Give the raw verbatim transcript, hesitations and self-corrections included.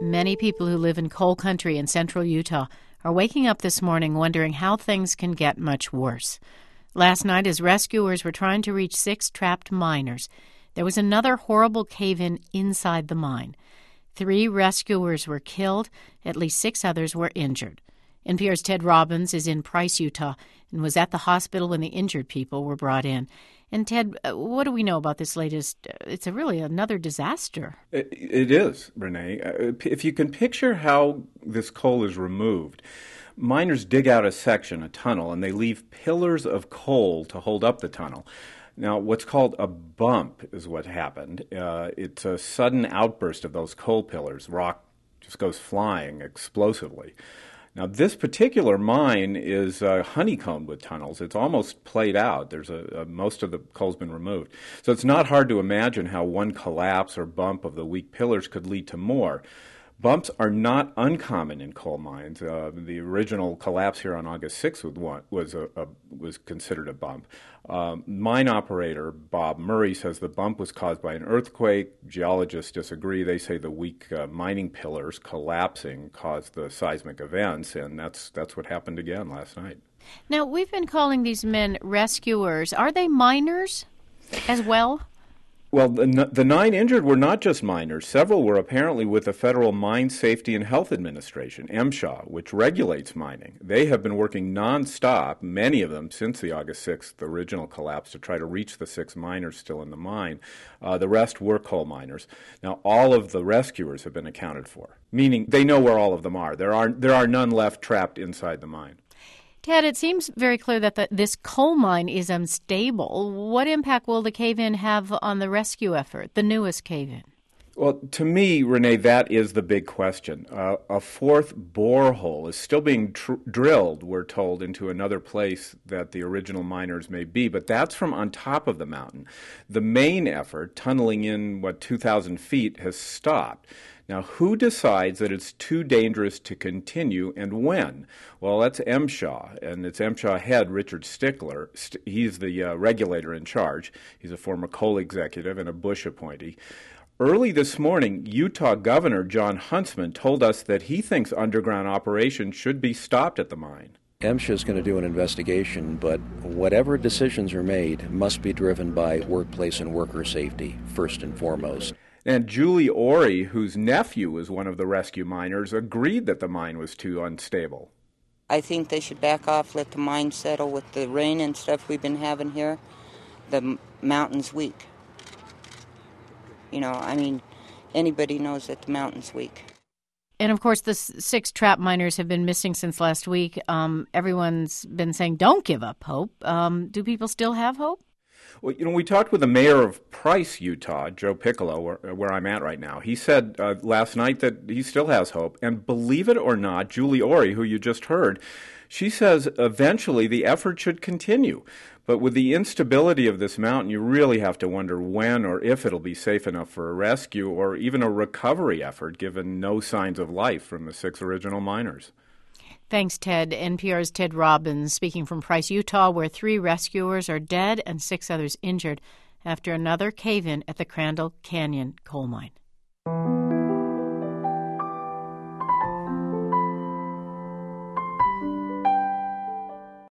Many people who live in coal country in central Utah are waking up this morning wondering how things can get much worse. Last night, as rescuers were trying to reach six trapped miners, there was another horrible cave-in inside the mine. Three rescuers were killed. At least six others were injured. N P R's Ted Robbins is in Price, Utah, and was at the hospital when the injured people were brought in. And Ted, what do we know about this latest? It's a really another disaster. It, it is, Renee. If you can picture how this coal is removed, miners dig out a section, a tunnel, and they leave pillars of coal to hold up the tunnel. Now, what's called a bump is what happened. Uh, it's a sudden outburst of those coal pillars. Rock just goes flying explosively. Now, this particular mine is uh, honeycombed with tunnels. It's almost played out. There's a, a most of the coal's been removed. So it's not hard to imagine how one collapse or bump of the weak pillars could lead to more. Bumps are not uncommon in coal mines. Uh, the original collapse here on August sixth was, one, was, a, a, was considered a bump. Um, mine operator Bob Murray says the bump was caused by an earthquake. Geologists disagree. They say the weak uh, mining pillars collapsing caused the seismic events, and that's that's what happened again last night. Now, we've been calling these men rescuers. Are they miners as well? Well, the, the nine injured were not just miners. Several were apparently with the Federal Mine Safety and Health Administration, MSHA, which regulates mining. They have been working nonstop, many of them since the August sixth original collapse, to try to reach the six miners still in the mine. Uh, the rest were coal miners. Now, all of the rescuers have been accounted for, meaning they know where all of them are. There are, there are none left trapped inside the mine. Ted, it seems very clear that the, this coal mine is unstable. What impact will the cave-in have on the rescue effort, the newest cave-in? Well, to me, Renee, that is the big question. Uh, a fourth borehole is still being tr- drilled, we're told, into another place that the original miners may be, but that's from on top of the mountain. The main effort, tunneling in, what, two thousand feet, has stopped. Now, who decides that it's too dangerous to continue and when? Well, that's MSHA, and it's MSHA head Richard Stickler. St- he's the uh, regulator in charge. He's a former coal executive and a Bush appointee. Early this morning, Utah Governor John Huntsman told us that he thinks underground operations should be stopped at the mine. MSHA is going to do an investigation, but whatever decisions are made must be driven by workplace and worker safety, first and foremost. And Julie Ori, whose nephew is one of the rescue miners, agreed that the mine was too unstable. I think they should back off, let the mine settle with the rain and stuff we've been having here. The m- mountain's weak. You know, I mean, anybody knows that the mountain's weak. And, of course, the s- six trap miners have been missing since last week. Um, everyone's been saying, don't give up hope. Um, do people still have hope? Well, you know, we talked with the mayor of Price, Utah, Joe Piccolo, where, where I'm at right now. He said uh, last night that he still has hope. And believe it or not, Julie Ori, who you just heard, she says eventually the effort should continue. But with the instability of this mountain, you really have to wonder when or if it'll be safe enough for a rescue or even a recovery effort, given no signs of life from the six original miners. Thanks, Ted. N P R's Ted Robbins speaking from Price, Utah, where three rescuers are dead and six others injured after another cave-in at the Crandall Canyon coal mine.